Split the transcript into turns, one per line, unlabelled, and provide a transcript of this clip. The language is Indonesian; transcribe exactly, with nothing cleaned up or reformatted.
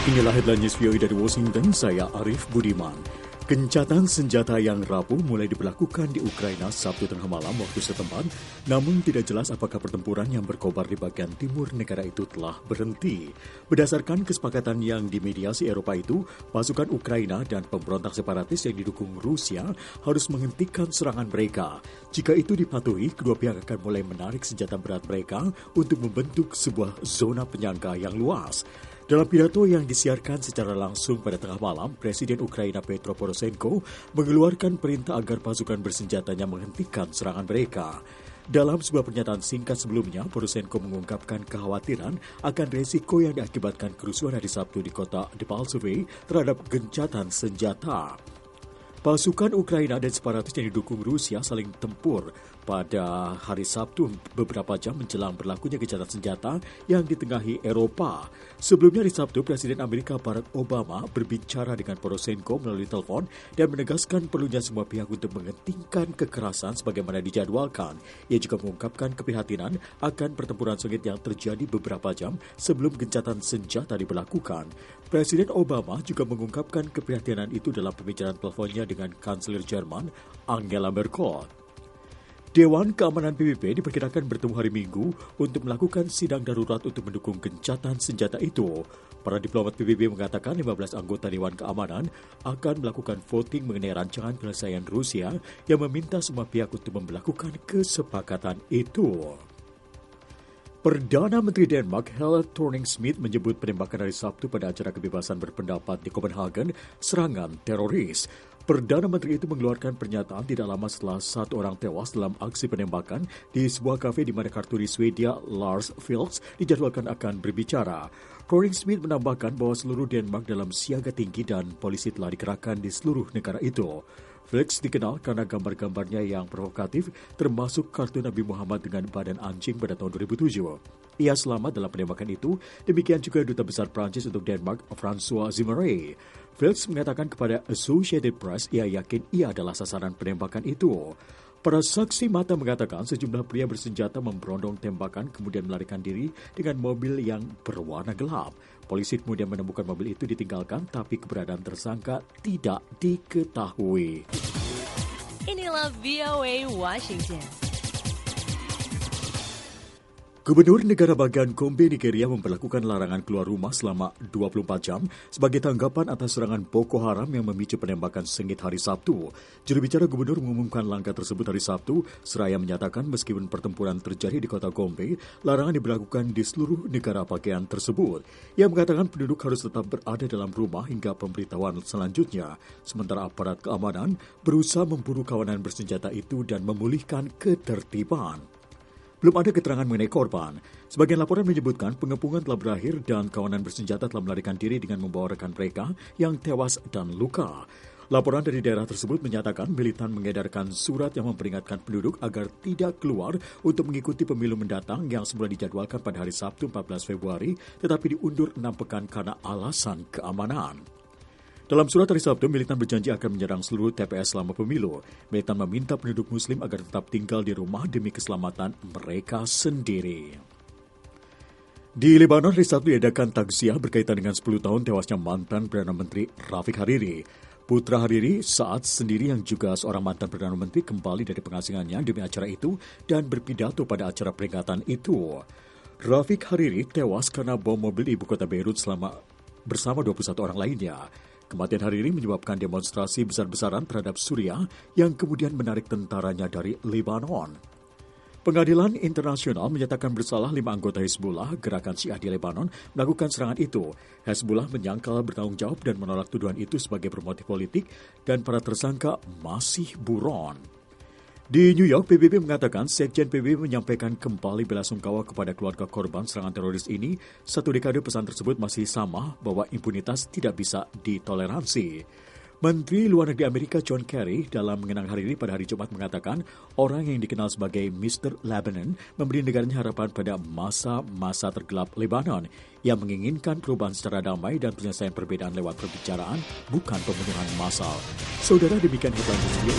Inilah headline news V O A dari Washington, saya Arif Budiman. Gencatan senjata yang rapuh mulai diberlakukan di Ukraina Sabtu tengah malam waktu setempat, namun tidak jelas apakah pertempuran yang berkobar di bagian timur negara itu telah berhenti. Berdasarkan kesepakatan yang dimediasi Eropa itu, pasukan Ukraina dan pemberontak separatis yang didukung Rusia harus menghentikan serangan mereka. Jika itu dipatuhi, kedua pihak akan mulai menarik senjata berat mereka untuk membentuk sebuah zona penyangga yang luas. Dalam pidato yang disiarkan secara langsung pada tengah malam, Presiden Ukraina Petro Poroshenko mengeluarkan perintah agar pasukan bersenjatanya menghentikan serangan mereka. Dalam sebuah pernyataan singkat sebelumnya, Poroshenko mengungkapkan kekhawatiran akan resiko yang diakibatkan kerusuhan hari Sabtu di kota Debaltseve terhadap gencatan senjata. Pasukan Ukraina dan separatis yang didukung Rusia saling tempur pada hari Sabtu beberapa jam menjelang berlakunya gencatan senjata yang ditengahi Eropa. Sebelumnya hari Sabtu, Presiden Amerika Barack Obama berbicara dengan Poroshenko melalui telepon dan menegaskan perlunya semua pihak untuk menghentikan kekerasan sebagaimana dijadwalkan. Ia juga mengungkapkan keprihatinan akan pertempuran sengit yang terjadi beberapa jam sebelum gencatan senjata diberlakukan. Presiden Obama juga mengungkapkan keprihatinan itu dalam pembicaraan teleponnya dengan Kanselir Jerman Angela Merkel. Dewan Keamanan P B B diperkirakan bertemu hari Minggu untuk melakukan sidang darurat untuk mendukung gencatan senjata itu. Para diplomat P B B mengatakan lima belas anggota Dewan Keamanan akan melakukan voting mengenai rancangan penyelesaian Rusia yang meminta semua pihak untuk memperlakukan kesepakatan itu. Perdana Menteri Denmark Helle Thorning-Schmidt menyebut penembakan hari Sabtu pada acara kebebasan berpendapat di Copenhagen serangan teroris. Perdana Menteri itu mengeluarkan pernyataan tidak lama setelah satu orang tewas dalam aksi penembakan di sebuah kafe di mana kartuni Swedia Lars Vilks dijadwalkan akan berbicara. Thorning-Schmidt menambahkan bahwa seluruh Denmark dalam siaga tinggi dan polisi telah dikerahkan di seluruh negara itu. Vilks dikenal karena gambar-gambarnya yang provokatif, termasuk kartun Nabi Muhammad dengan badan anjing pada tahun dua ribu tujuh. Ia selamat dalam penembakan itu, demikian juga Duta Besar Prancis untuk Denmark, François Zimmerey. Vilks mengatakan kepada Associated Press ia yakin ia adalah sasaran penembakan itu. Para saksi mata mengatakan sejumlah pria bersenjata memberondong tembakan kemudian melarikan diri dengan mobil yang berwarna gelap. Polisi kemudian menemukan mobil itu ditinggalkan, tapi keberadaan tersangka tidak diketahui.
Inilah V O A Washington.
Gubernur negara bagian Gombe, Nigeria memperlakukan larangan keluar rumah selama dua puluh empat jam sebagai tanggapan atas serangan Boko Haram yang memicu penembakan sengit hari Sabtu. Juru bicara gubernur mengumumkan langkah tersebut hari Sabtu, seraya menyatakan meskipun pertempuran terjadi di kota Gombe, larangan diberlakukan di seluruh negara bagian tersebut. Ia mengatakan penduduk harus tetap berada dalam rumah hingga pemberitahuan selanjutnya, sementara aparat keamanan berusaha memburu kawanan bersenjata itu dan memulihkan ketertiban. Belum ada keterangan mengenai korban. Sebagian laporan menyebutkan pengepungan telah berakhir dan kawanan bersenjata telah melarikan diri dengan membawa rekan mereka yang tewas dan luka. Laporan dari daerah tersebut menyatakan militan mengedarkan surat yang memperingatkan penduduk agar tidak keluar untuk mengikuti pemilu mendatang yang semula dijadwalkan pada hari Sabtu empat belas Februari, tetapi diundur enam pekan karena alasan keamanan. Dalam surat hari Sabtu, militan berjanji akan menyerang seluruh T P S selama pemilu. Militan meminta penduduk Muslim agar tetap tinggal di rumah demi keselamatan mereka sendiri. Di Lebanon, hari Sabtu diadakan takziah berkaitan dengan sepuluh tahun tewasnya mantan Perdana Menteri Rafiq Hariri. Putra Hariri, Saad sendiri yang juga seorang mantan Perdana Menteri, kembali dari pengasingannya demi acara itu dan berpidato pada acara peringatan itu. Rafiq Hariri tewas karena bom mobil di ibu kota Beirut selama bersama dua puluh satu orang lainnya. Kematian Hariri menyebabkan demonstrasi besar-besaran terhadap Suriah yang kemudian menarik tentaranya dari Lebanon. Pengadilan internasional menyatakan bersalah lima anggota Hezbollah, gerakan Syiah di Lebanon, melakukan serangan itu. Hezbollah menyangkal bertanggung jawab dan menolak tuduhan itu sebagai bermotif politik dan para tersangka masih buron. Di New York, P B B mengatakan Sekjen P B B menyampaikan kembali belasungkawa kepada keluarga korban serangan teroris ini. Satu dekade pesan tersebut masih sama bahwa impunitas tidak bisa ditoleransi. Menteri Luar Negeri Amerika John Kerry dalam mengenang hari ini pada hari Jumat mengatakan orang yang dikenal sebagai mister Lebanon memberi negaranya harapan pada masa-masa tergelap Lebanon. Ia menginginkan perubahan secara damai dan penyelesaian perbedaan lewat perbicaraan, bukan pembunuhan massal. Saudara, demikian headline